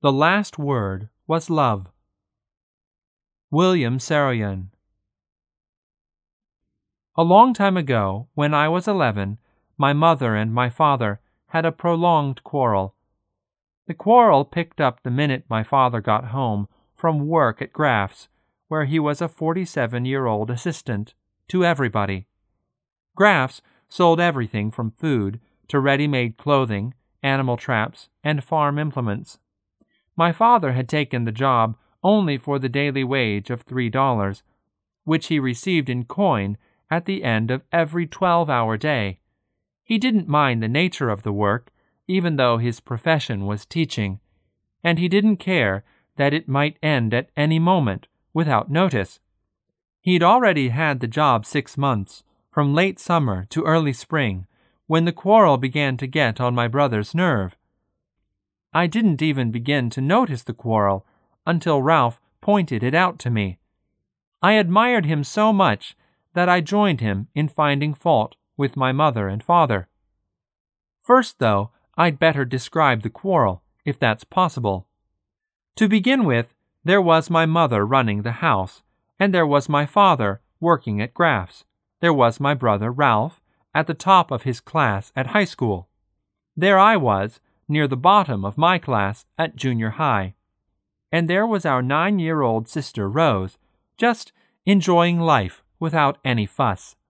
The last word was love. William Saroyan. A long time ago, when I was 11, my mother and my father had a prolonged quarrel. The quarrel picked up the minute my father got home from work at Graff's, where he was a 47-year-old assistant to everybody. Graff's sold everything from food to ready-made clothing, animal traps, and farm implements. My father had taken the job only for the daily wage of $3, which he received in coin at the end of every 12-hour day. He didn't mind the nature of the work, even though his profession was teaching, and he didn't care that it might end at any moment without notice. He'd already had the job 6 months, from late summer to early spring, when the quarrel began to get on my brother's nerve. I didn't even begin to notice the quarrel until Ralph pointed it out to me. I admired him so much that I joined him in finding fault with my mother and father. First, though, I'd better describe the quarrel, if that's possible. To begin with, there was my mother running the house, and there was my father working at Graff's. There was my brother Ralph at the top of his class at high school. There I was, near the bottom of my class at junior high. And there was our 9-year-old sister Rose, just enjoying life without any fuss.